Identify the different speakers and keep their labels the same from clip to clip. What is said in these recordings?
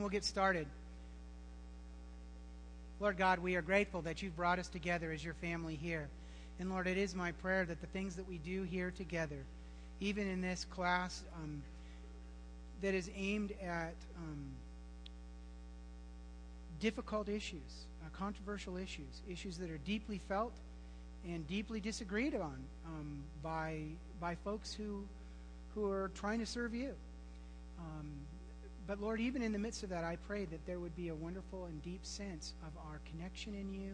Speaker 1: We'll get started. Lord God, we are grateful that you've brought us together as your family here. And Lord, it is my prayer that the things that we do here together, even in this class that is aimed at difficult issues, controversial issues that are deeply felt and deeply disagreed on by folks who are trying to serve you. But Lord, even in the midst of that, I pray that there would be a wonderful and deep sense of our connection in you,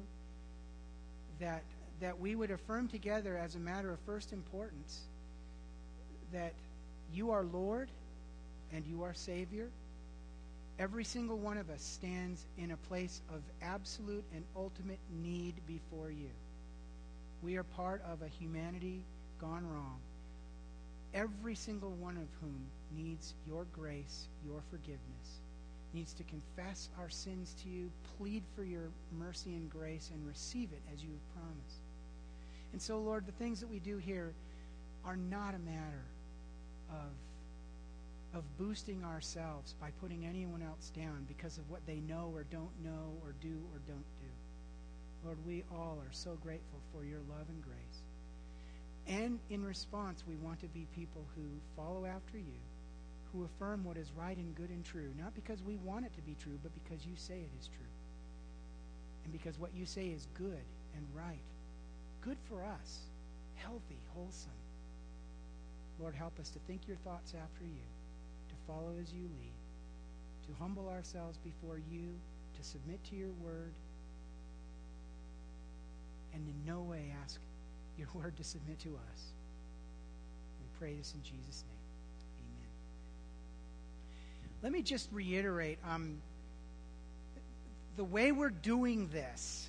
Speaker 1: that we would affirm together as a matter of first importance that you are Lord and you are Savior. Every single one of us stands in a place of absolute and ultimate need before you. We are part of a humanity gone wrong, every single one of whom needs your grace, your forgiveness, needs to confess our sins to you, plead for your mercy and grace, and receive it as you have promised. And so, Lord, the things that we do here are not a matter of boosting ourselves by putting anyone else down because of what they know or don't know or do or don't do. Lord, we all are so grateful for your love and grace. And in response, we want to be people who follow after you, who affirm what is right and good and true, not because we want it to be true, but because you say it is true. And because what you say is good and right, good for us, healthy, wholesome. Lord, help us to think your thoughts after you, to follow as you lead, to humble ourselves before you, to submit to your word, and in no way ask your word to submit to us. We pray this in Jesus' name. Amen. Let me just reiterate, the way we're doing this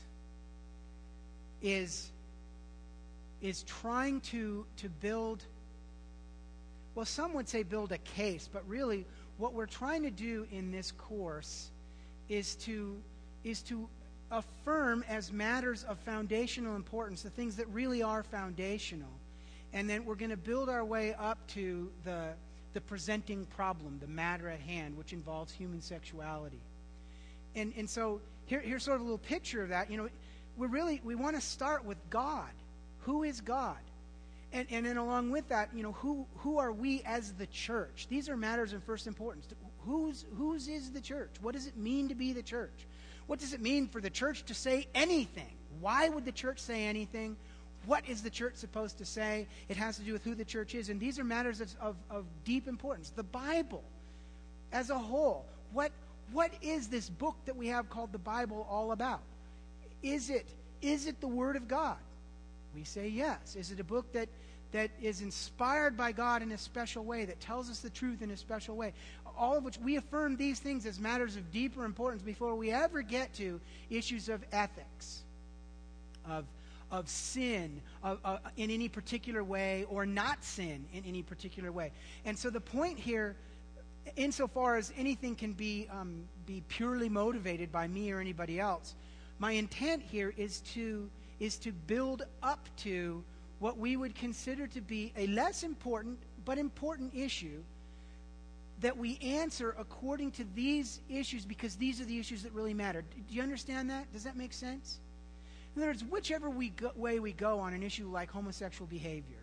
Speaker 1: is trying to build, well, some would say build a case, but really what we're trying to do in this course is to affirm as matters of foundational importance the things that really are foundational. And then we're going to build our way up to the presenting problem, the matter at hand, which involves human sexuality. And so here's sort of a little picture of that. You know, we want to start with God. Who is God? And then along with that, you know, who are we as the church? These are matters of first importance. Whose is the church? What does it mean to be the church? What does it mean for the church to say anything? Why would the church say anything? What is the church supposed to say? It has to do with who the church is. And these are matters of deep importance. The Bible as a whole. What is this book that we have called the Bible all about? Is it the Word of God? We say yes. Is it a book that is inspired by God in a special way, that tells us the truth in a special way? All of which we affirm these things as matters of deeper importance before we ever get to issues of ethics, of sin in any particular way, or not sin in any particular way. And so the point here, insofar as anything can be purely motivated by me or anybody else, my intent here is to build up to what we would consider to be a less important but important issue that we answer according to these issues, because these are the issues that really matter. Do you understand that? Does that make sense? In other words, whichever way we go on an issue like homosexual behavior,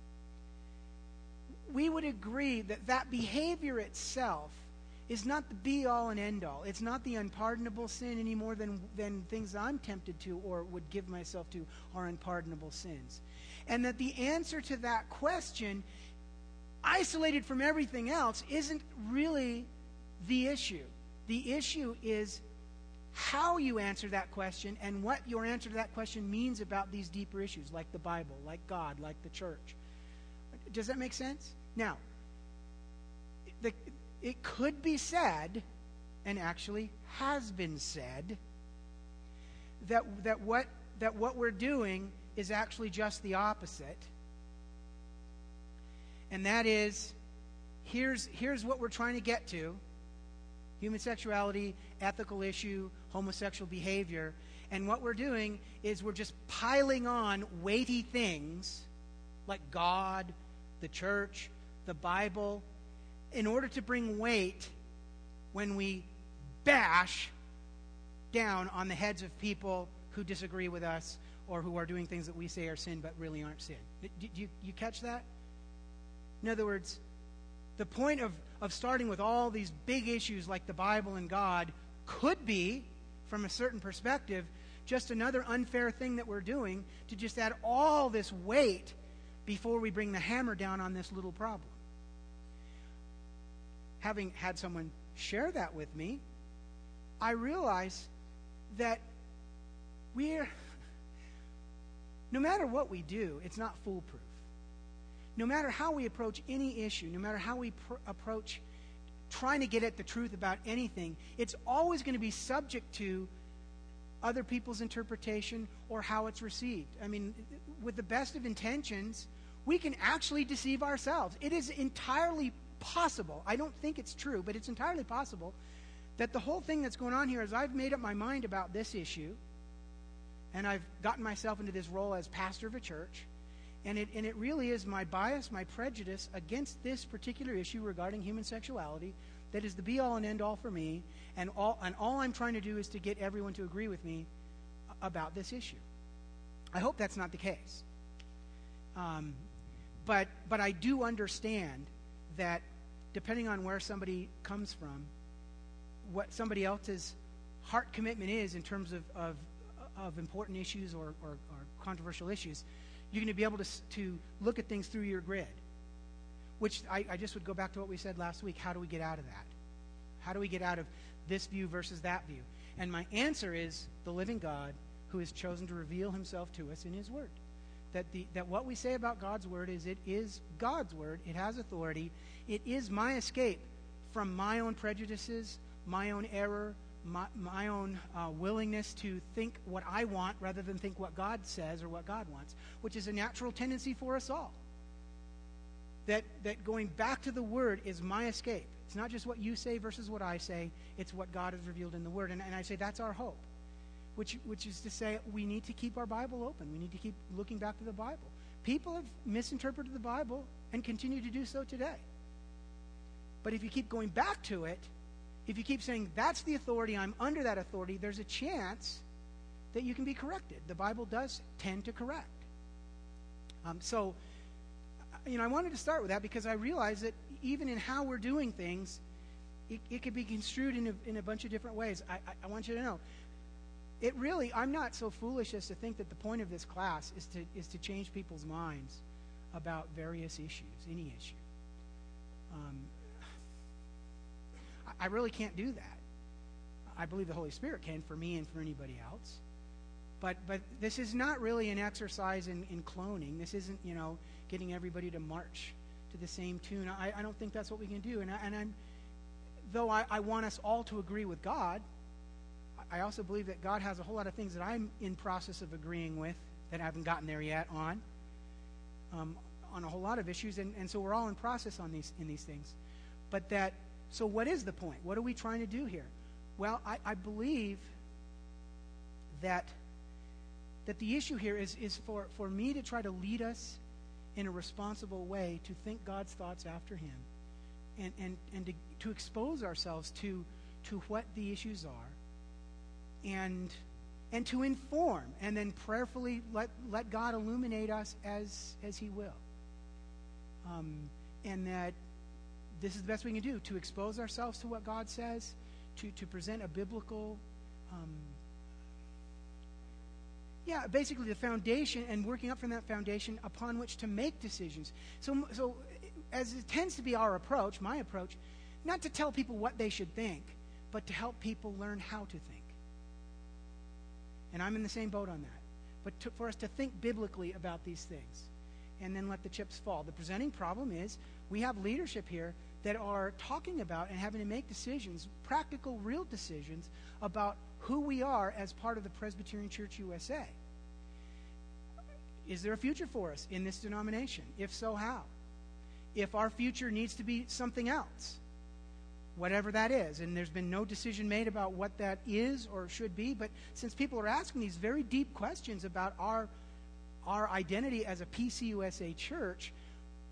Speaker 1: we would agree that behavior itself is not the be-all and end-all. It's not the unpardonable sin any more than things I'm tempted to or would give myself to are unpardonable sins. And that the answer to that question, isolated from everything else, isn't really the issue. The issue is how you answer that question and what your answer to that question means about these deeper issues, like the Bible, like God, like the church. Does that make sense? Now, it could be said, and actually has been said, that what we're doing is actually just the opposite. And that is, here's what we're trying to get to: human sexuality, ethical issue, homosexual behavior. And what we're doing is we're just piling on weighty things like God, the church, the Bible, in order to bring weight when we bash down on the heads of people who disagree with us or who are doing things that we say are sin but really aren't sin. Did you catch that? In other words, the point of starting with all these big issues like the Bible and God could be, from a certain perspective, just another unfair thing that we're doing to just add all this weight before we bring the hammer down on this little problem. Having had someone share that with me, I realize that no matter what we do, it's not foolproof. No matter how we approach any issue, no matter how we approach trying to get at the truth about anything, it's always going to be subject to other people's interpretation or how it's received. I mean, with the best of intentions, we can actually deceive ourselves. It is entirely possible, I don't think it's true, but it's entirely possible that the whole thing that's going on here is I've made up my mind about this issue, and I've gotten myself into this role as pastor of a church, and it really is my bias, my prejudice against this particular issue regarding human sexuality that is the be-all and end-all for me, and all I'm trying to do is to get everyone to agree with me about this issue. I hope that's not the case. But I do understand that depending on where somebody comes from, what somebody else's heart commitment is in terms of important issues or controversial issues, you're going to be able to look at things through your grid. Which I just would go back to what we said last week. How do we get out of that? How do we get out of this view versus that view? And my answer is the living God who has chosen to reveal himself to us in his word. That what we say about God's word is it is God's word. It has authority. It is my escape from my own prejudices, my own error, my own willingness to think what I want rather than think what God says or what God wants, which is a natural tendency for us all. That going back to the Word is my escape. It's not just what you say versus what I say. It's what God has revealed in the Word. And I say that's our hope, which is to say we need to keep our Bible open. We need to keep looking back to the Bible. People have misinterpreted the Bible and continue to do so today. But if you keep going back to it, if you keep saying, that's the authority, I'm under that authority, there's a chance that you can be corrected. The Bible does tend to correct. So I wanted to start with that because I realize that even in how we're doing things, it could be construed in a bunch of different ways. I want you to know, I'm not so foolish as to think that the point of this class is to change people's minds about various issues, any issue. I really can't do that. I believe the Holy Spirit can for me and for anybody else. But this is not really an exercise in cloning. This isn't, getting everybody to march to the same tune. I don't think that's what we can do. Though I want us all to agree with God, I also believe that God has a whole lot of things that I'm in process of agreeing with that I haven't gotten there yet on a whole lot of issues. And so we're all in process in these things. So what is the point? What are we trying to do here? Well, I believe that the issue here is for me to try to lead us in a responsible way to think God's thoughts after him and to expose ourselves to what the issues are and to inform and then prayerfully let God illuminate us as he will. And that this is the best we can do, to expose ourselves to what God says, to present a biblical, basically the foundation and working up from that foundation upon which to make decisions. So as it tends to be our approach, my approach, not to tell people what they should think, but to help people learn how to think. And I'm in the same boat on that. But for us to think biblically about these things and then let the chips fall. The presenting problem is we have leadership here that are talking about and having to make decisions, practical, real decisions, about who we are as part of the Presbyterian Church USA. Is there a future for us in this denomination? If so, how? If our future needs to be something else, whatever that is, and there's been no decision made about what that is or should be, but since people are asking these very deep questions about our identity as a PCUSA church,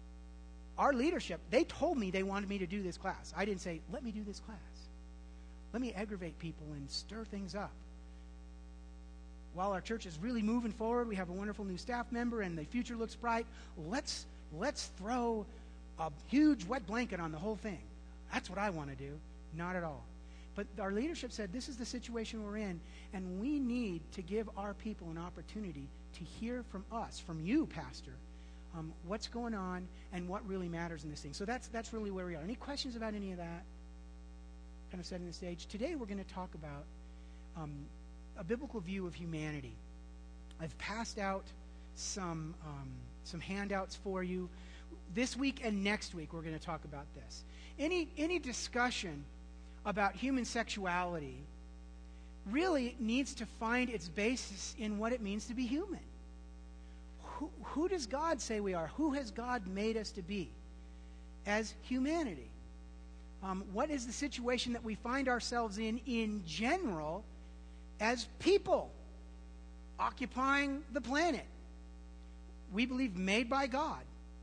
Speaker 1: our leadership, they told me they wanted me to do this class. I didn't say, let me do this class. let me aggravate people and stir things up. While our church is really moving forward, we have a wonderful new staff member and the future looks bright, let's throw a huge wet blanket on the whole thing. That's what I want to do. Not at all. But our leadership said this is the situation we're in, and we need to give our people an opportunity to hear from us, from you, Pastor, what's going on and what really matters in this thing. So that's really where we are. Any questions about any of that? Kind of setting the stage. Today we're going to talk about a biblical view of humanity. I've passed out some handouts for you. This week and next week we're going to talk about this. Any discussion about human sexuality really needs to find its basis in what it means to be human. Who does God say we are? Who has God made us to be as humanity? What is the situation that we find ourselves in general as people occupying the planet? We believe made by God.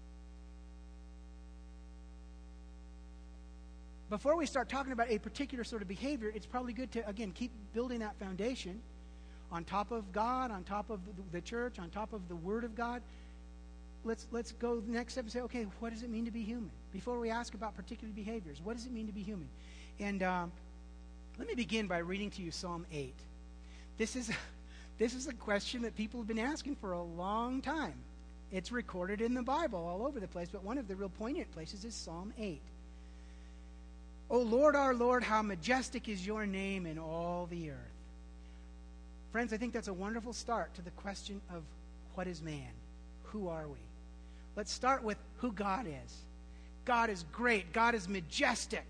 Speaker 1: Before we start talking about a particular sort of behavior, it's probably good to, again, keep building that foundation on top of God, on top of the church, on top of the Word of God. Let's go the next step and say, okay, what does it mean to be human? Before we ask about particular behaviors, what does it mean to be human? And let me begin by reading to you Psalm 8. This is a question that people have been asking for a long time. It's recorded in the Bible all over the place, but one of the real poignant places is Psalm 8. O Lord, our Lord, how majestic is your name in all the earth. Friends, I think that's a wonderful start to the question of what is man? Who are we? Let's start with who God is. God is great. God is majestic.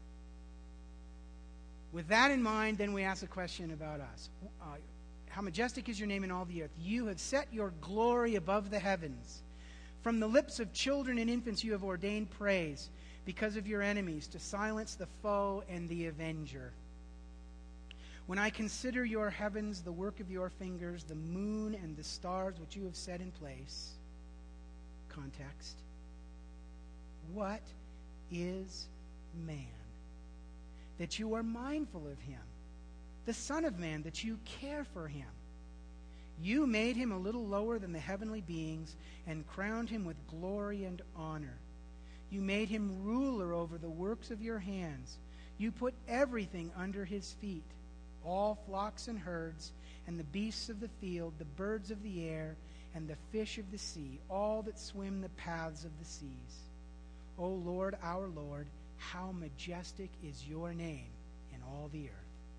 Speaker 1: With that in mind, then we ask a question about us. How majestic is your name in all the earth? You have set your glory above the heavens. From the lips of children and infants you have ordained praise because of your enemies, to silence the foe and the avenger. When I consider your heavens, the work of your fingers, the moon and the stars which you have set in place. Context. What is man, that you are mindful of him? The Son of Man, that you care for him? You made him a little lower than the heavenly beings and crowned him with glory and honor. You made him ruler over the works of your hands. You put everything under his feet, all flocks and herds, and the beasts of the field, the birds of the air, and the fish of the sea, all that swim the paths of the seas. O Lord, our Lord, how majestic is your name in all the earth.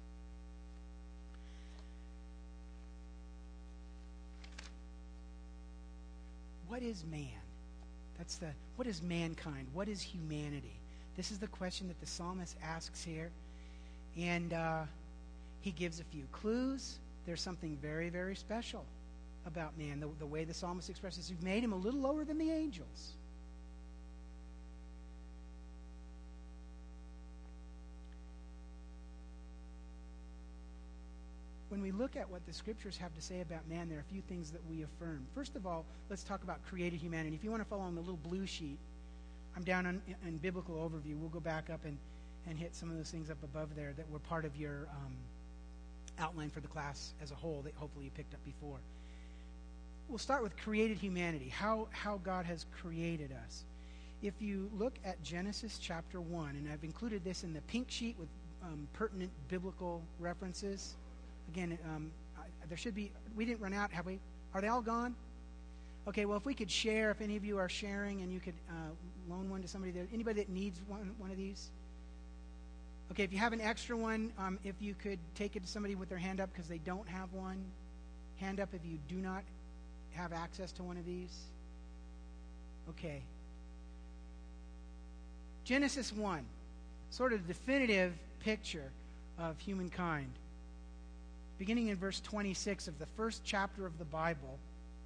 Speaker 1: What is man? What is mankind? What is humanity? This is the question that the psalmist asks here. And he gives a few clues. There's something very, very special about man, the way the psalmist expresses. You've made him a little lower than the angels. When we look at what the scriptures have to say about man, there are a few things that we affirm. First of all, let's talk about created humanity. If you want to follow on the little blue sheet, I'm down in biblical overview. We'll go back up and hit some of those things up above there that were part of your outline for the class as a whole that hopefully you picked up before. We'll start with created humanity, how God has created us. If you look at Genesis chapter 1, and I've included this in the pink sheet with pertinent biblical references. Again, there should be, we didn't run out, have we? Are they all gone? Okay, well, if we could share, if any of you are sharing and you could loan one to somebody there. Anybody that needs one of these? Okay, if you have an extra one, if you could take it to somebody with their hand up because they don't have one. Hand up if you do not have access to one of these. Okay. Genesis 1, sort of definitive picture of humankind. Beginning in verse 26 of the first chapter of the Bible,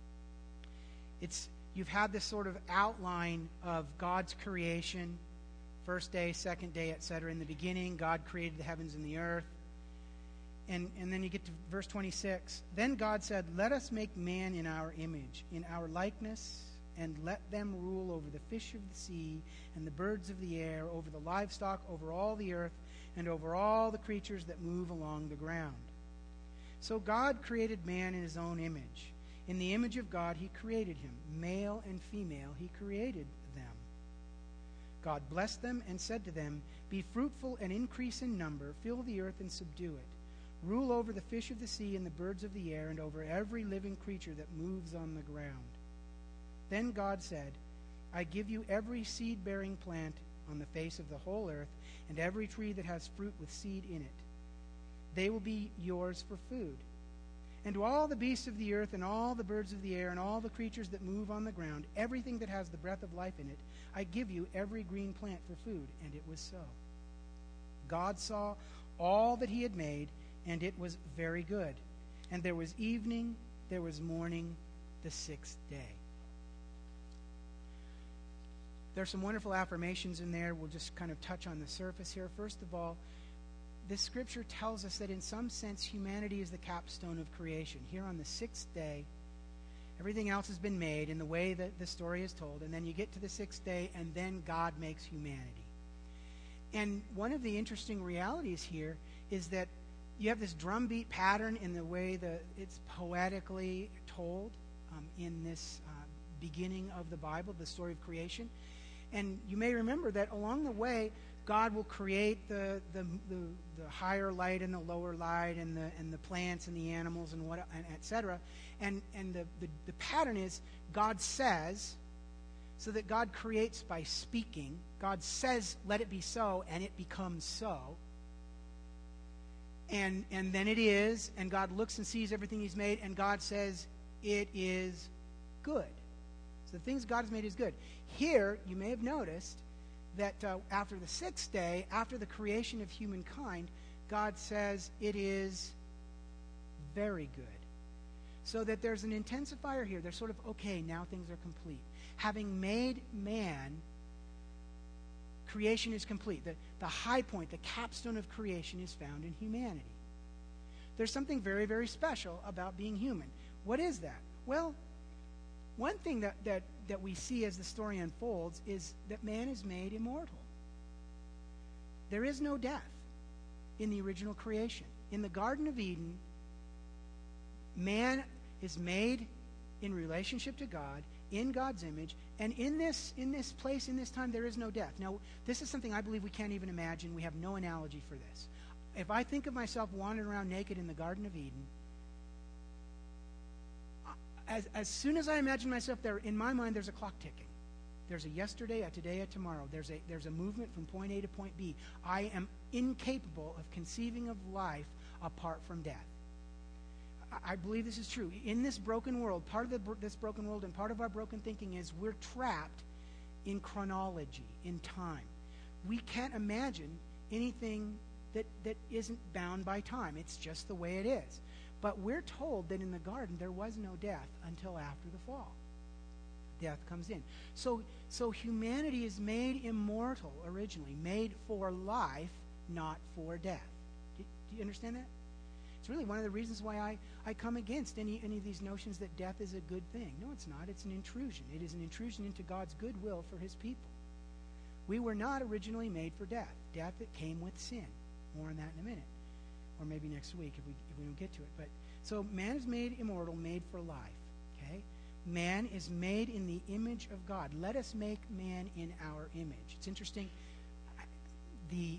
Speaker 1: you've had this sort of outline of God's creation, first day, second day, etc. In the beginning, God created the heavens and the earth. And then you get to verse 26. Then God said, "Let us make man in our image, in our likeness, and let them rule over the fish of the sea and the birds of the air, over the livestock, over all the earth, and over all the creatures that move along the ground. So God created man in his own image. In the image of God he created him. Male and female he created them. God blessed them and said to them, "Be fruitful and increase in number, fill the earth and subdue it. Rule over the fish of the sea and the birds of the air and over every living creature that moves on the ground." Then God said, "I give you every seed-bearing plant on the face of the whole earth and every tree that has fruit with seed in it. They will be yours for food. And to all the beasts of the earth and all the birds of the air and all the creatures that move on the ground, everything that has the breath of life in it, I give you every green plant for food." And it was so. God saw all that he had made, and it was very good. And there was evening, there was morning, the sixth day. There's some wonderful affirmations in there. We'll just kind of touch on the surface here. First of all, this scripture tells us that in some sense humanity is the capstone of creation. Here on the sixth day, everything else has been made in the way that the story is told, and then you get to the sixth day, and then God makes humanity. And one of the interesting realities here is that you have this drumbeat pattern in the way that it's poetically told in this beginning of the Bible, the story of creation. And you may remember that along the way, God will create the higher light and the lower light and the plants and the animals and etc. And the pattern is God says, so that God creates by speaking. God says, "Let it be so," and it becomes so. And then it is, and God looks and sees everything he's made, and God says, "It is good." So the things God has made is good. Here, you may have noticed that after the sixth day, after the creation of humankind, God says it is very good. So that there's an intensifier here. There's sort of, okay, now things are complete. Having made man, creation is complete. The high point, the capstone of creation is found in humanity. There's something very, very special about being human. What is that? Well, one thing that we see as the story unfolds is that man is made immortal. There is no death in the original creation. In the Garden of Eden, man is made in relationship to God, in God's image, and in this place, in this time, there is no death. Now, this is something I believe we can't even imagine. We have no analogy for this. If I think of myself wandering around naked in the Garden of Eden, as soon as I imagine myself there, in my mind, there's a clock ticking. There's a yesterday, a today, a tomorrow. There's a movement from point A to point B. I am incapable of conceiving of life apart from death. I believe this is true. In this broken world, part of this broken world and part of our broken thinking is we're trapped in chronology, in time. We can't imagine anything that isn't bound by time. It's just the way it is. But we're told that in the garden there was no death until after the fall. Death comes in. So humanity is made immortal originally, made for life, not for death. Do you understand that? It's really one of the reasons why I come against any of these notions that death is a good thing. No, it's not. It's an intrusion. It is an intrusion into God's goodwill for his people. We were not originally made for death. Death that came with sin. More on that in a minute. Or maybe next week if we don't get to it. But so man is made immortal, made for life. Okay? Man is made in the image of God. Let us make man in our image. It's interesting. The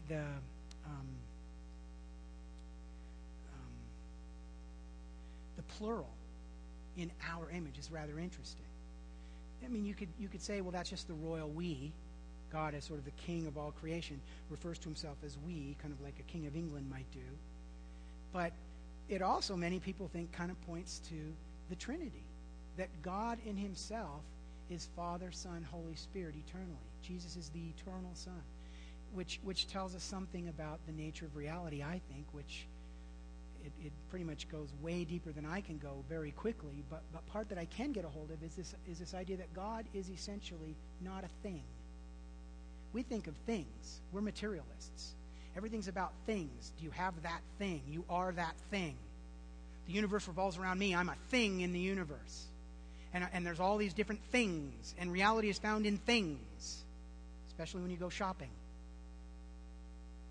Speaker 1: plural in our image is rather interesting. I mean, you could say, well, that's just the royal we. God, as sort of the king of all creation, refers to himself as we, kind of like a king of England might do. But it also, many people think, kind of points to the Trinity, that God in himself is Father, Son, Holy Spirit eternally. Jesus is the eternal Son, which tells us something about the nature of reality, I think, which it pretty much goes way deeper than I can go very quickly. But part that I can get a hold of is this idea that God is essentially not a thing. We think of things. We're materialists. Everything's about things. Do you have that thing? You are that thing. The universe revolves around me. I'm a thing in the universe. And there's all these different things. And reality is found in things, especially when you go shopping.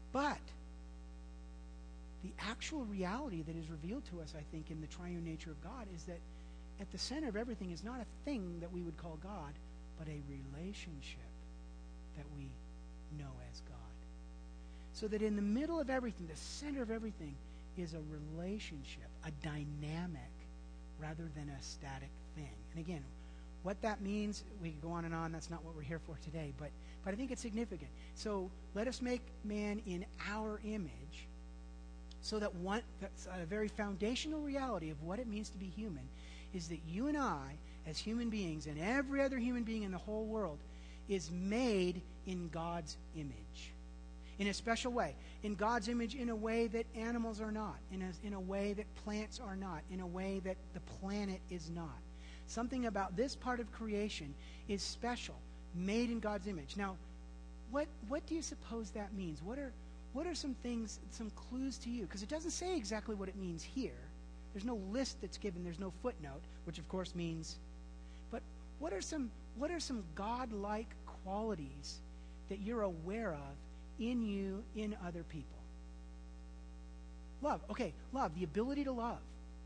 Speaker 1: But the actual reality that is revealed to us, I think, in the triune nature of God is that at the center of everything is not a thing that we would call God, but a relationship that we know as God. So that in the middle of everything, the center of everything, is a relationship, a dynamic, rather than a static thing. And again, what that means, we could go on and on. That's not what we're here for today. But I think it's significant. So let us make man in our image, so that that's a very foundational reality of what it means to be human is that you and I, as human beings, and every other human being in the whole world, is made in God's image. In a special way. In God's image in a way that animals are not. In a way that plants are not. In a way that the planet is not. Something about this part of creation is special, made in God's image. Now, what do you suppose that means? What are some things, some clues to you? Because it doesn't say exactly what it means here. There's no list that's given. There's no footnote, which of course means. But what are some God-like qualities that you're aware of in you, in other people? Love. Okay, love. The ability to love.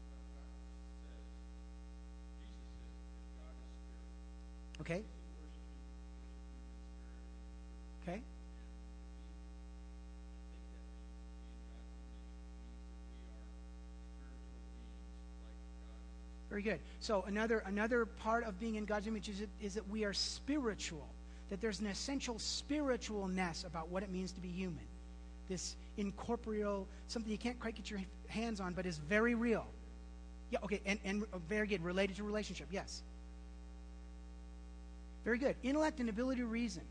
Speaker 1: Okay. Okay. Very good. So another part of being in God's image is that we are spiritual. That there's an essential spiritualness about what it means to be human. This incorporeal, something you can't quite get your hands on, but is very real. Yeah, okay, and very good. Related to relationship, yes. Very good. Intellect and ability to reason.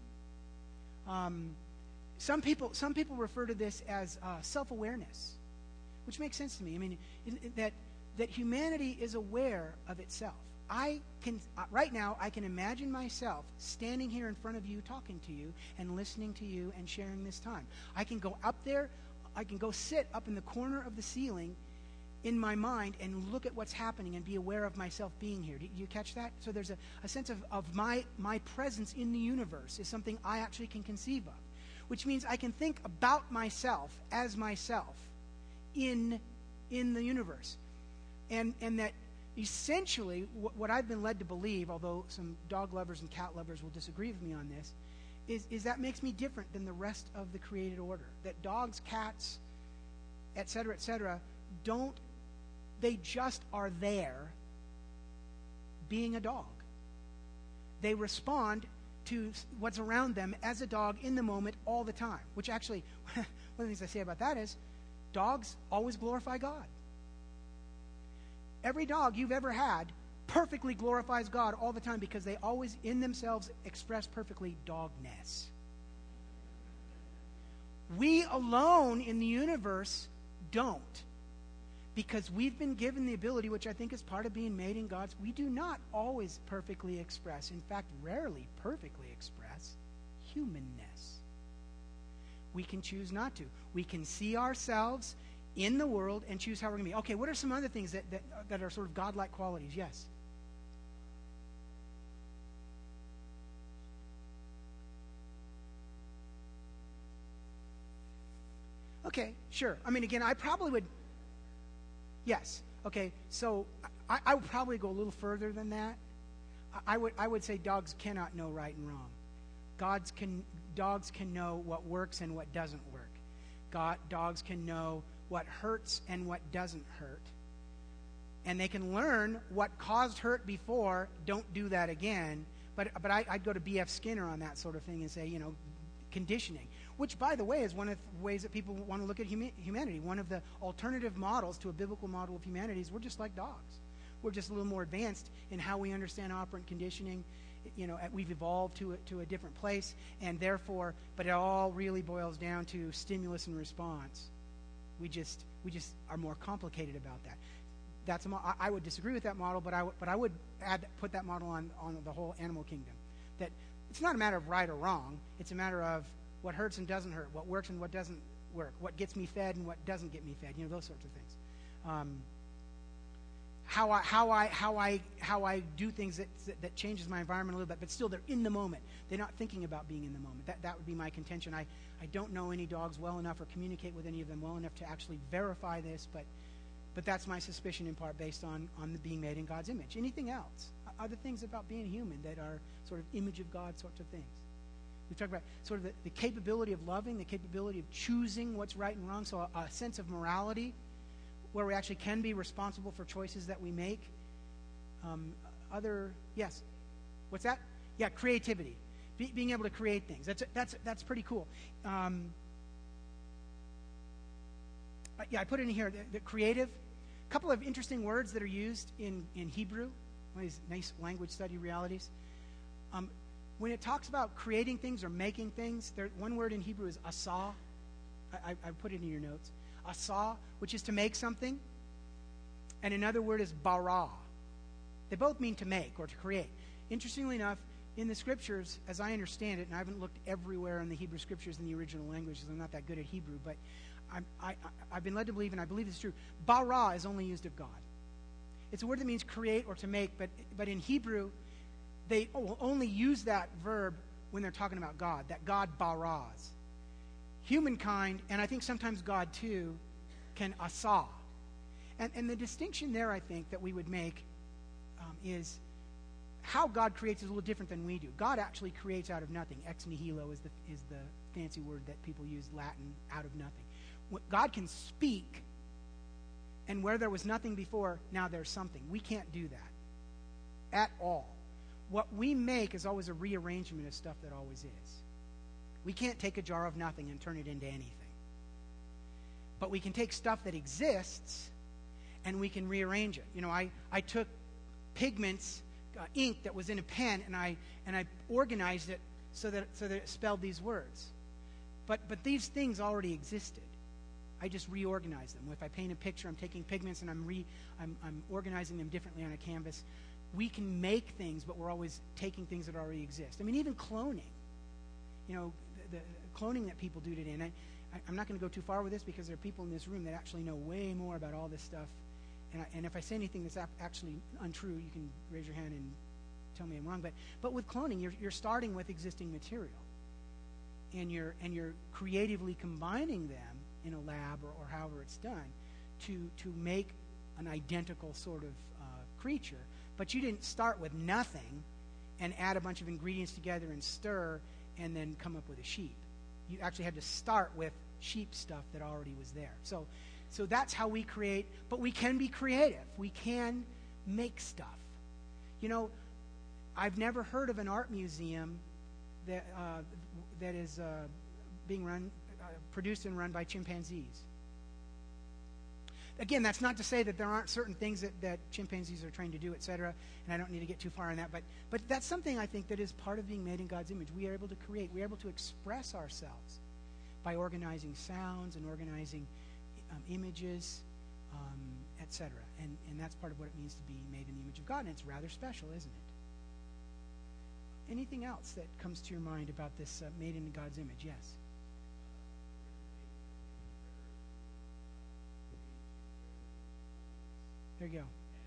Speaker 1: Some people refer to this as self-awareness, which makes sense to me. I mean, that humanity is aware of itself. Right now, I can imagine myself standing here in front of you, talking to you, and listening to you, and sharing this time. I can go up there, I can go sit up in the corner of the ceiling in my mind and look at what's happening and be aware of myself being here. Do you catch that? So there's a sense of my presence in the universe is something I actually can conceive of, which means I can think about myself as myself in the universe. And that essentially, what I've been led to believe, although some dog lovers and cat lovers will disagree with me on this, is that makes me different than the rest of the created order. That dogs, cats, et cetera, they just are there being a dog. They respond to what's around them as a dog in the moment all the time, which actually, one of the things I say about that is dogs always glorify God. Every dog you've ever had perfectly glorifies God all the time because they always in themselves express perfectly dogness. We alone in the universe don't, because we've been given the ability, which I think is part of being made in God's, we do not always perfectly express, in fact, rarely perfectly express humanness. We can choose not to. We can see ourselves in the world and choose how we're going to be. Okay, what are some other things that are sort of godlike qualities? Yes. Okay, sure. I mean, again, I probably would. Yes. Okay, so I would probably go a little further than that. I would say dogs cannot know right and wrong. Dogs can know what works and what doesn't work. Dogs can know what hurts and what doesn't hurt. And they can learn what caused hurt before, don't do that again. But I'd go to B.F. Skinner on that sort of thing and say, conditioning. Which, by the way, is one of the ways that people want to look at humanity. One of the alternative models to a biblical model of humanity is we're just like dogs. We're just a little more advanced in how we understand operant conditioning. We've evolved to a different place, and therefore, but it all really boils down to stimulus and response. We just are more complicated about that. I would disagree with that model, but I would put that model on the whole animal kingdom. That it's not a matter of right or wrong. It's a matter of what hurts and doesn't hurt, what works and what doesn't work, what gets me fed and what doesn't get me fed. Those sorts of things. how I do things that changes my environment a little bit, but still they're in the moment. They're not thinking about being in the moment. That would be my contention. I don't know any dogs well enough or communicate with any of them well enough to actually verify this, but that's my suspicion in part based on the being made in God's image. Anything else? Other things about being human that are sort of image of God sorts of things. We've talked about sort of the capability of loving, the capability of choosing what's right and wrong, so a sense of morality where we actually can be responsible for choices that we make. Yes. What's that? Yeah, creativity. Being able to create things. That's pretty cool. I put in here the creative. A couple of interesting words that are used in Hebrew. One of these nice language study realities. When it talks about creating things or making things, one word in Hebrew is asah. I put it in your notes. Asah, which is to make something. And another word is bara. They both mean to make or to create. Interestingly enough, in the scriptures, as I understand it, and I haven't looked everywhere in the Hebrew scriptures in the original language because I'm not that good at Hebrew, but I've been led to believe, and I believe it's true, bara is only used of God. It's a word that means create or to make, but in Hebrew, they will only use that verb when they're talking about God, that God baras. Humankind, and I think sometimes God too, can asah. And the distinction there, I think, that we would make is how God creates is a little different than we do. God actually creates out of nothing. Ex nihilo is the fancy word that people use, Latin, out of nothing. God can speak, and where there was nothing before, now there's something. We can't do that at all. What we make is always a rearrangement of stuff that always is. We can't take a jar of nothing and turn it into anything. But we can take stuff that exists and we can rearrange it. You know, I took pigments, ink that was in a pen, and I organized it so that it spelled these words. But these things already existed. I just reorganized them. If I paint a picture, I'm taking pigments and I'm organizing them differently on a canvas. We can make things, but we're always taking things that already exist. I mean, even cloning. You know, the cloning that people do today. And I'm not going to go too far with this because there are people in this room that actually know way more about all this stuff. And if I say anything that's actually untrue, you can raise your hand and tell me I'm wrong. But with cloning, you're starting with existing material, and you're creatively combining them in a lab or however it's done to make an identical sort of creature. But you didn't start with nothing and add a bunch of ingredients together and stir and then come up with a sheep. You actually had to start with sheep stuff that already was there. So that's how we create, but we can be creative. We can make stuff. You know, I've never heard of an art museum that is being produced and run by chimpanzees. Again, that's not to say that there aren't certain things that chimpanzees are trained to do, etc., and I don't need to get too far on that, but that's something I think that is part of being made in God's image. We are able to create. We are able to express ourselves by organizing sounds and organizing images, etc., and that's part of what it means to be made in the image of God, and it's rather special, isn't it? Anything else that comes to your mind about this made in God's image? Yes? There you go.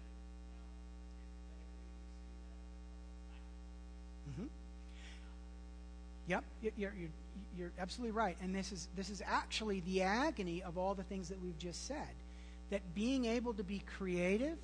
Speaker 1: Mm-hmm. Yep, you're absolutely right. And this is actually the agony of all the things that we've just said. That being able to be creative,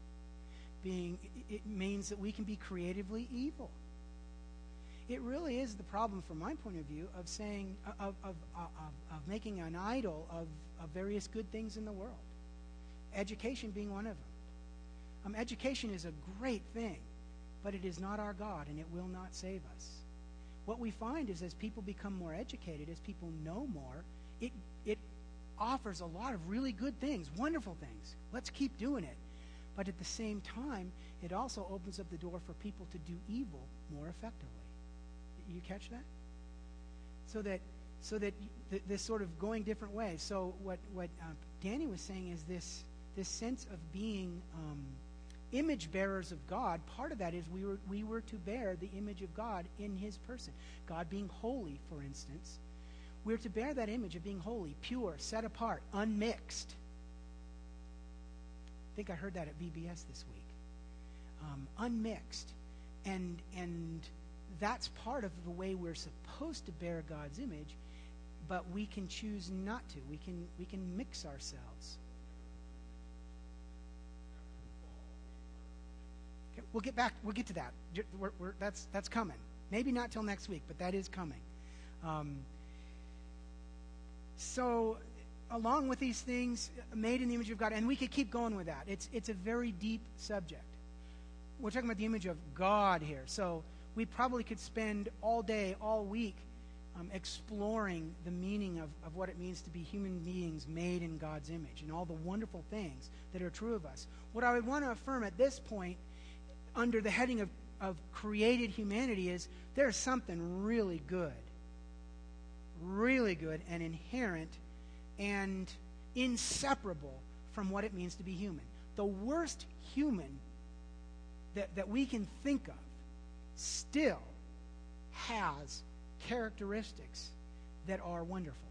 Speaker 1: it means that we can be creatively evil. It really is the problem, from my point of view, of saying of making an idol of various good things in the world. Education being one of them. Education is a great thing, but it is not our God, and it will not save us. What we find is as people become more educated, as people know more, it offers a lot of really good things, wonderful things. Let's keep doing it. But at the same time, it also opens up the door for people to do evil more effectively. You catch that? So that this sort of going different ways. So what Danny was saying is this sense of being image bearers of God. Part of that is we were to bear the image of God in his person. God being holy, for instance. We're to bear that image of being holy, pure, set apart, unmixed. think I heard that at VBS this week. Unmixed. And that's part of the way we're supposed to bear God's image, but we can choose not to. We can mix ourselves. Okay, we'll get to that. That's coming. Maybe not till next week, but that is coming. So along with these things, made in the image of God, and we could keep going with that. It's a very deep subject. We're talking about the image of God here. So we probably could spend all day, all week, exploring the meaning of what it means to be human beings made in God's image and all the wonderful things that are true of us. What I would want to affirm at this point, under the heading of created humanity, is there's something really good and inherent and inseparable from what it means to be human. The worst human that we can think of still has characteristics that are wonderful.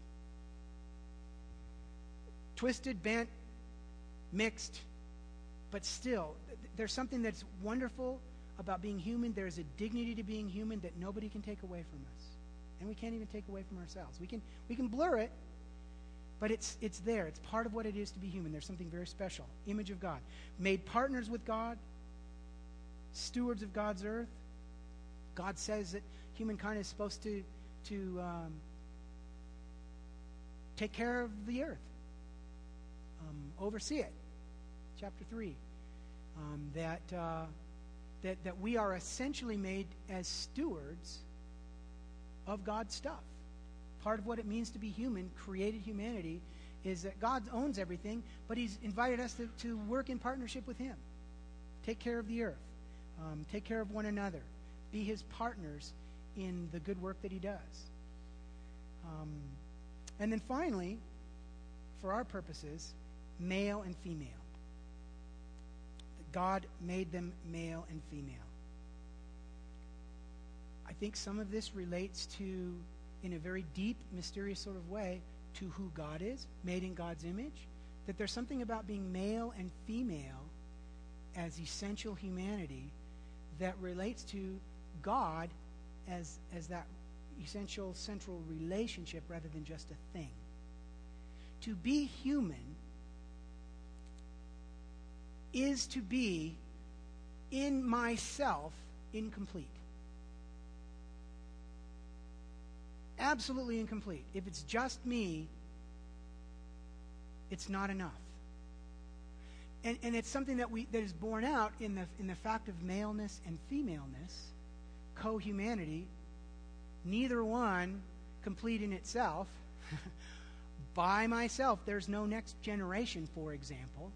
Speaker 1: Twisted, bent, mixed, but still, there's something that's wonderful about being human. There's a dignity to being human that nobody can take away from us. And we can't even take away from ourselves. We can blur it, but it's there. It's part of what it is to be human. There's something very special. Image of God. Made partners with God, stewards of God's earth. God says that humankind is supposed to take care of the earth, oversee it. Chapter 3. That we are essentially made as stewards of God's stuff. Part of what it means to be human, created humanity, is that God owns everything, but He's invited us to work in partnership with Him. Take care of the earth. Take care of one another. Be His partners in the good work that He does. And then finally, for our purposes, male and female. God made them male and female. I think some of this relates to, in a very deep, mysterious sort of way, to who God is, made in God's image. That there's something about being male and female as essential humanity that relates to God as that essential central relationship rather than just a thing. To be human is to be in myself incomplete. Absolutely incomplete. If it's just me, it's not enough. And it's something that is borne out in the fact of maleness and femaleness, co-humanity, neither one complete in itself. By myself, there's no next generation, for example.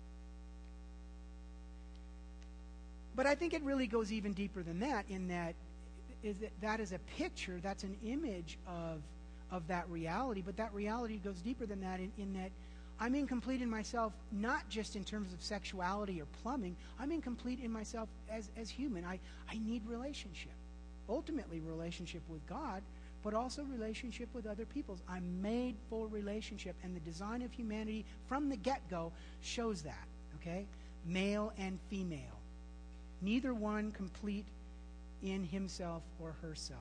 Speaker 1: But I think it really goes even deeper than that, in that that is a picture, that's an image of that reality, but that reality goes deeper than that in that I'm incomplete in myself, not just in terms of sexuality or plumbing. I'm incomplete in myself as human. I need relationship. Ultimately relationship with God, but also relationship with other peoples. I'm made for relationship, and the design of humanity from the get-go shows that, okay? Male and female. Neither one complete in himself or herself.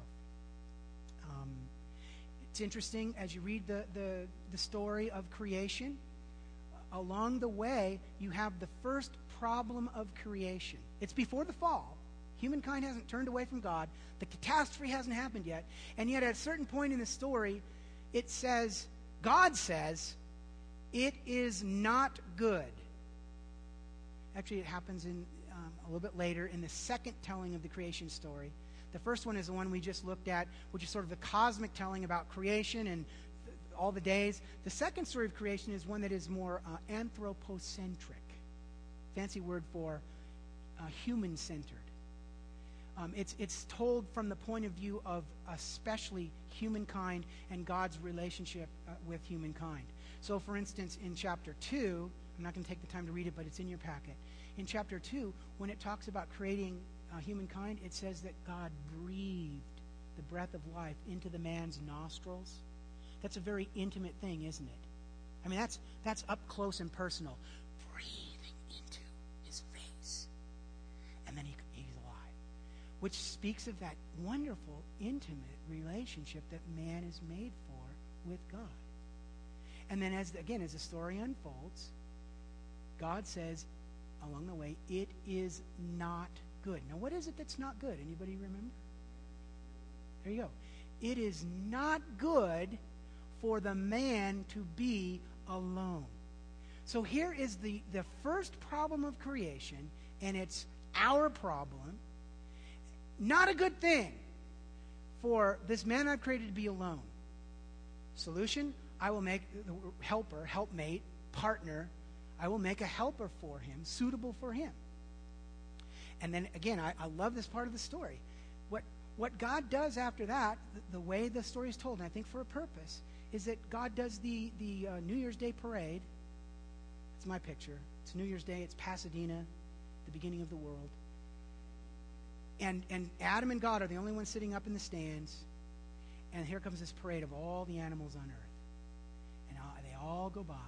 Speaker 1: It's interesting as you read the story of creation. Along the way, you have the first problem of creation. It's before the fall. Humankind hasn't turned away from God. The catastrophe hasn't happened yet. And yet at a certain point in the story, it says, God says, it is not good. Actually, it happens in a little bit later in the second telling of the creation story. The first one is the one we just looked at, which is sort of the cosmic telling about creation and all the days. The second story of creation is one that is more anthropocentric. Fancy word for human-centered. It's told from the point of view of especially humankind and God's relationship with humankind. So, for instance, in chapter 2, I'm not going to take the time to read it, but it's in your packet. In chapter 2, when it talks about creating humankind, it says that God breathed the breath of life into the man's nostrils. That's a very intimate thing, isn't it? I mean, that's up close and personal. Breathing into which speaks of that wonderful, intimate relationship that man is made for with God. And then as the story unfolds, God says along the way, it is not good. Now, what is it that's not good? Anybody remember? There you go. It is not good for the man to be alone. So here is the first problem of creation, and it's our problem. Not a good thing for this man I've created to be alone. Solution, I will make the helper, helpmate, partner, I will make a helper for him, suitable for him. And then again, I love this part of the story. What God does after that, the way the story is told, and I think for a purpose, is that God does the New Year's Day parade. It's my picture. It's New Year's Day. It's Pasadena, the beginning of the world. And Adam and God are the only ones sitting up in the stands. And here comes this parade of all the animals on earth. And they all go by.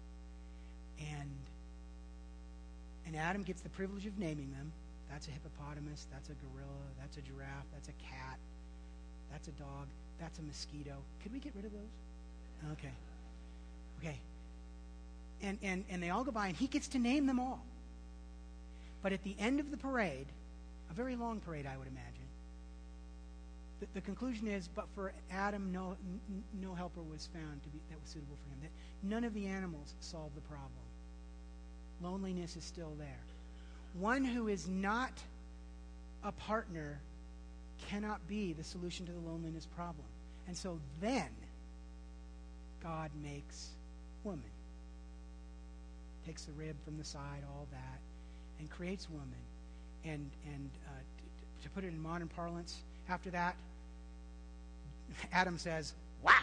Speaker 1: And Adam gets the privilege of naming them. That's a hippopotamus, that's a gorilla, that's a giraffe, that's a cat, that's a dog, that's a mosquito. Could we get rid of those? Okay. And they all go by, and he gets to name them all. But at the end of the parade, a very long parade, I would imagine, the conclusion is, but for Adam, no helper was found that was suitable for him. That none of the animals solved the problem. Loneliness is still there. One who is not a partner cannot be the solution to the loneliness problem. And so then God makes woman. Takes the rib from the side, all that, and creates woman. And to put it in modern parlance, after that, Adam says, wow.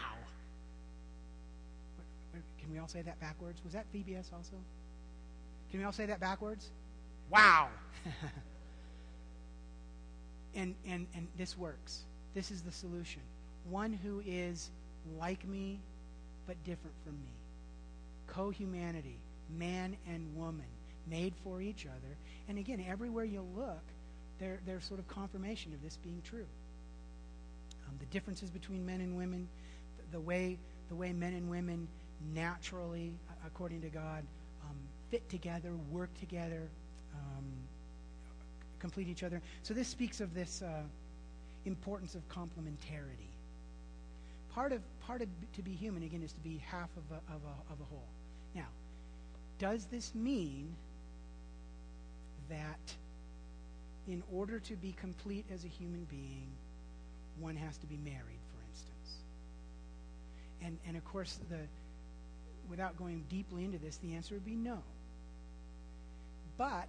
Speaker 1: Can we all say that backwards? Was that VBS also? Can we all say that backwards? Wow. and this works. This is the solution. One who is like me but different from me. Co-humanity, man and woman, made for each other. And again, everywhere you look, there's sort of confirmation of this being true. The differences between men and women, the way men and women naturally, according to God, fit together, work together, complete each other. So this speaks of this importance of complementarity. Part of to be human, again, is to be half of a whole. Now, does this mean that in order to be complete as a human being, one has to be married, for instance? And of course, without going deeply into this, the answer would be no. But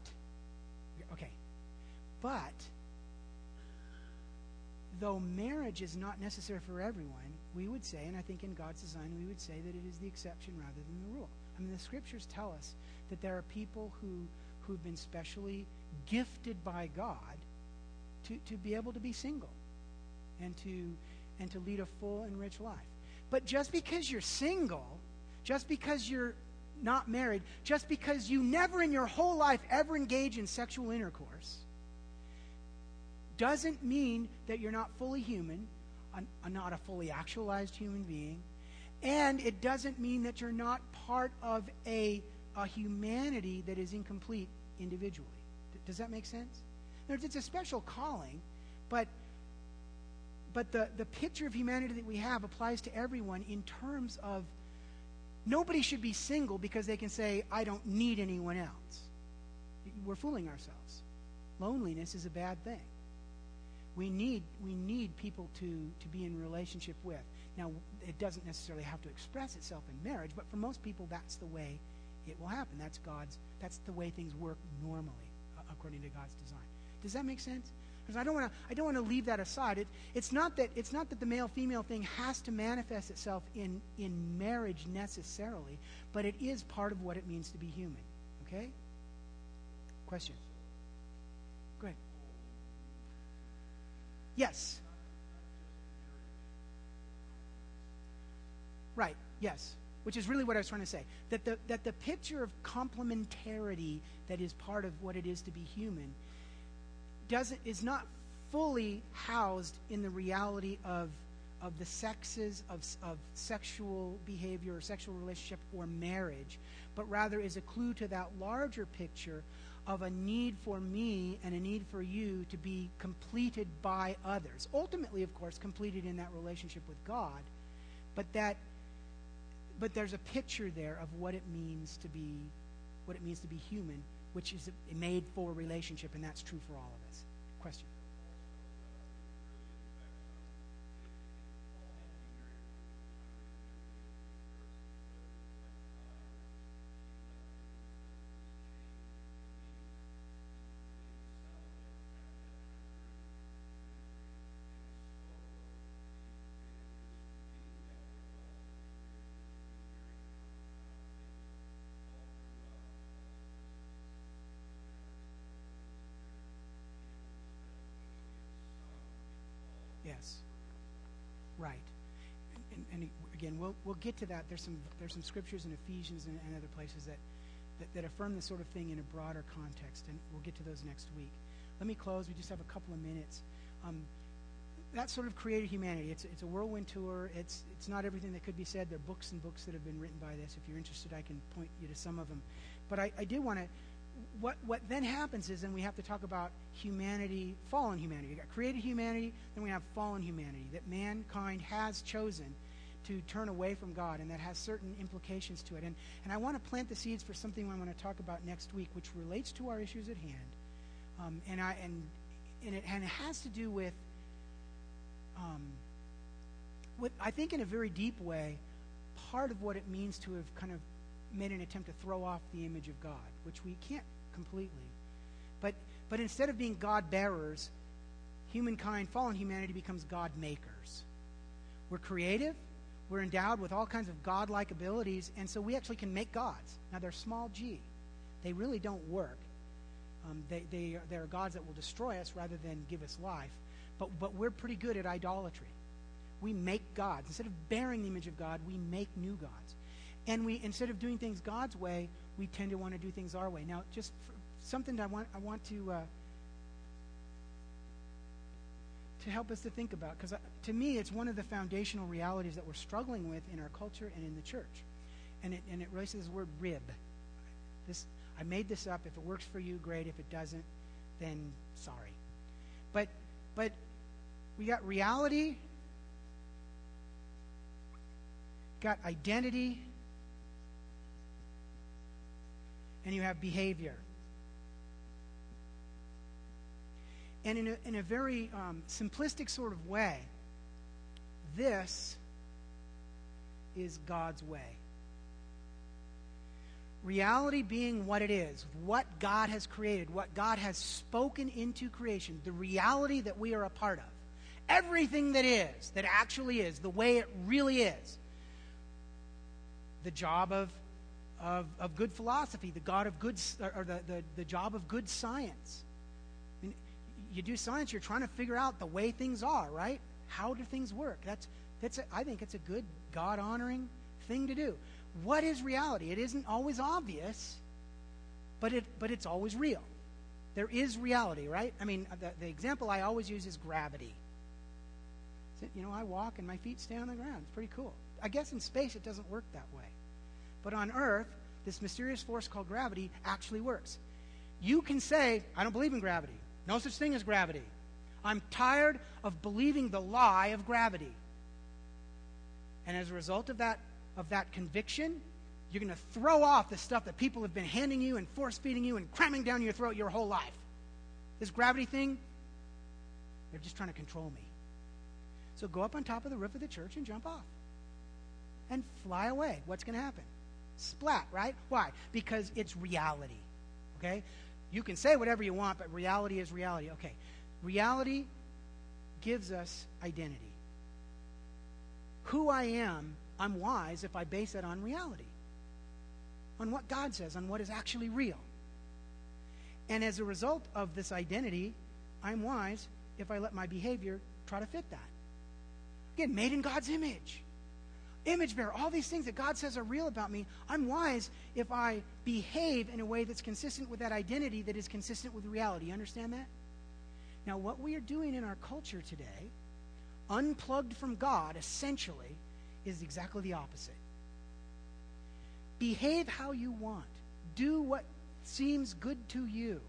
Speaker 1: though marriage is not necessary for everyone, we would say, and I think in God's design, we would say that it is the exception rather than the rule. I mean, the scriptures tell us that there are people who've been specially gifted by God to be able to be single and to lead a full and rich life. But just because you're single, just because you're not married, just because you never in your whole life ever engage in sexual intercourse, doesn't mean that you're not fully human, not a fully actualized human being, and it doesn't mean that you're not part of a humanity that is incomplete individually. Does that make sense? It's a special calling, but the picture of humanity that we have applies to everyone in terms of nobody should be single because they can say, I don't need anyone else. We're fooling ourselves. Loneliness is a bad thing. We need people to be in relationship with. Now, it doesn't necessarily have to express itself in marriage, but for most people, that's the way it will happen. That's the way things work normally, according to God's design. Does that make sense? Because I don't want to leave that aside. It's not that the male-female thing has to manifest itself in marriage necessarily, but it is part of what it means to be human. Okay? Question? Go ahead. Yes. Right. Yes. Which is really what I was trying to say. That the picture of complementarity that is part of what it is to be human is not fully housed in the reality of the sexes, of sexual behavior or sexual relationship or marriage, but rather is a clue to that larger picture of a need for me and a need for you to be completed by others. Ultimately, of course, completed in that relationship with God, but there's a picture there of what it means to be human, which is made for relationship, and that's true for all of us. Question? Yes. Right. And again, we'll get to that. There's some scriptures in Ephesians and other places that affirm this sort of thing in a broader context, and we'll get to those next week. Let me close. We just have a couple of minutes. That sort of created humanity. It's a whirlwind tour. It's not everything that could be said. There are books and books that have been written by this. If you're interested, I can point you to some of them. But I did want to. What then happens is then we have to talk about humanity, fallen humanity. You've got created humanity, then we have fallen humanity, that mankind has chosen to turn away from God, and that has certain implications to it. And I want to plant the seeds for something I want to talk about next week, which relates to our issues at hand. And it has to do with I think in a very deep way, part of what it means to have kind of made an attempt to throw off the image of God, which we can't completely. But instead of being God bearers, humankind, fallen humanity, becomes God makers. We're creative. We're endowed with all kinds of God-like abilities, and so we actually can make gods. Now, they're small g. They really don't work. They are gods that will destroy us rather than give us life. But we're pretty good at idolatry. We make gods. Instead of bearing the image of God, we make new gods. And instead of doing things God's way, we tend to want to do things our way. Now, just something I want to help us to think about, because to me, it's one of the foundational realities that we're struggling with in our culture and in the church. And it relates to this word rib. I made this up. If it works for you, great. If it doesn't, then sorry. But we got reality, got identity, and you have behavior. And in a very simplistic sort of way, this is God's way. Reality being what it is, what God has created, what God has spoken into creation, the reality that we are a part of. Everything that is, that actually is, the way it really is. The job of good philosophy, the God of good, or the job of good science. I mean, you do science, you're trying to figure out the way things are, right? How do things work? I think it's a good God-honoring thing to do. What is reality? It isn't always obvious, but it's always real. There is reality, right? I mean, the example I always use is gravity. I walk and my feet stay on the ground. It's pretty cool. I guess in space it doesn't work that way. But on Earth, this mysterious force called gravity actually works. You can say, I don't believe in gravity. No such thing as gravity. I'm tired of believing the lie of gravity. And as a result of that conviction, you're going to throw off the stuff that people have been handing you and force-feeding you and cramming down your throat your whole life. This gravity thing, they're just trying to control me. So go up on top of the roof of the church and jump off. And fly away. What's going to happen? Splat, right? Why? Because it's reality. Okay? You can say whatever you want, but reality is reality. Okay. Reality gives us identity. Who I am, I'm wise if I base it on reality. On what God says, on what is actually real. And as a result of this identity, I'm wise if I let my behavior try to fit that. Again, made in God's image. Image bearer, all these things that God says are real about me, I'm wise if I behave in a way that's consistent with that identity that is consistent with reality. You understand that? Now, what we are doing in our culture today, unplugged from God, essentially, is exactly the opposite. Behave how you want. Do what seems good to you.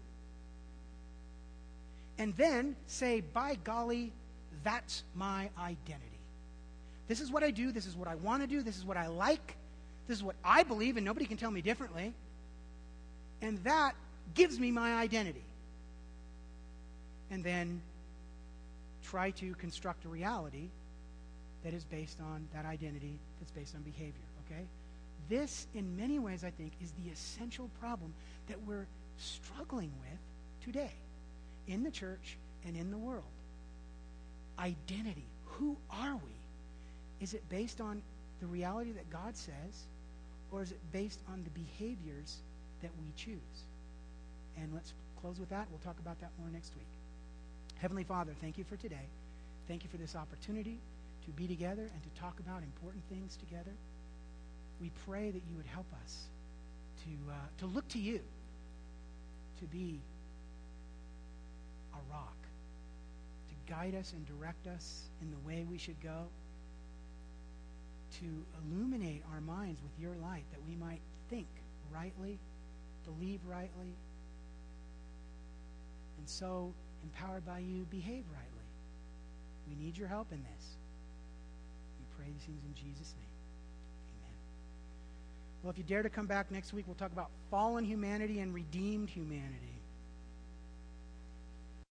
Speaker 1: And then say, by golly, that's my identity. This is what I do. This is what I want to do. This is what I like. This is what I believe, and nobody can tell me differently. And that gives me my identity. And then try to construct a reality that is based on that identity, that's based on behavior, okay? This, in many ways, I think, is the essential problem that we're struggling with today in the church and in the world. Identity. Who are we? Is it based on the reality that God says, or is it based on the behaviors that we choose? And let's close with that. We'll talk about that more next week. Heavenly Father, thank you for today. Thank you for this opportunity to be together and to talk about important things together. We pray that you would help us to look to you, to be a rock, to guide us and direct us in the way we should go, to illuminate our minds with your light, that we might think rightly, believe rightly, and so, empowered by you, behave rightly. We need your help in this. We pray these things in Jesus' name. Amen. Well, if you dare to come back next week, we'll talk about fallen humanity and redeemed humanity.